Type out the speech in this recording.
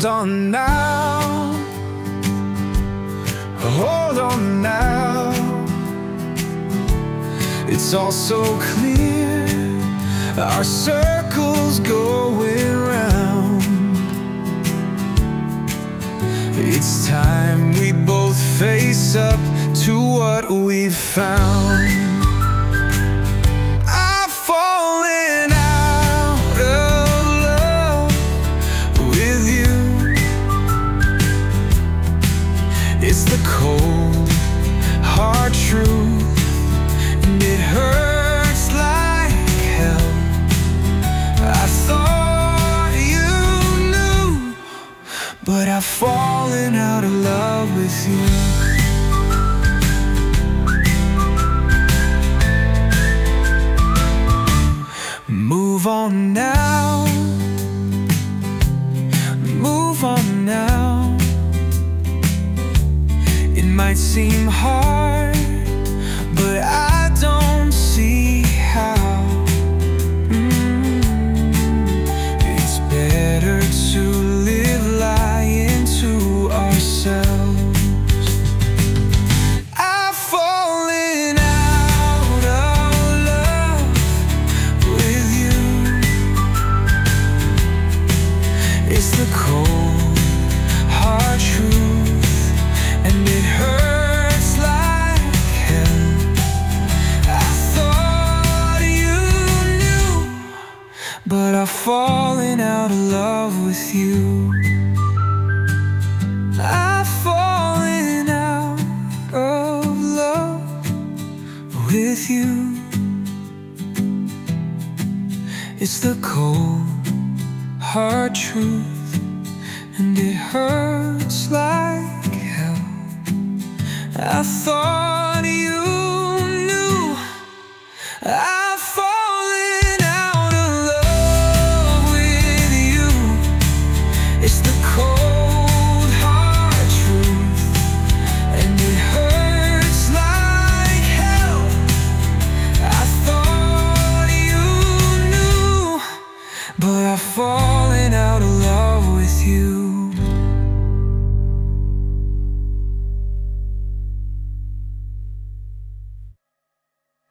on now, hold on now. It's all so clear, our circles going round. It's time we both face up to what we've found. I've fallen out of love with you. It's the cold, hard truth, and it hurts like hell. I thought you knew, but I've fallen out of love with you. Move on now, move on now. It might seem hard, but I don't see how. It's better to live lying to ourselves. I've fallen out of love with you. It's the cold, hard truth, and it hurts like hell. I thought you knew, but I've fallen out of love with you. I've fallen out of love with you. It's the cold, hard truth, and it hurts like hell. I thought you knew. I've fallen out of love with you. It's the cold, hard truth, and it hurts like hell. I thought you knew, but I've fallen out of love with you.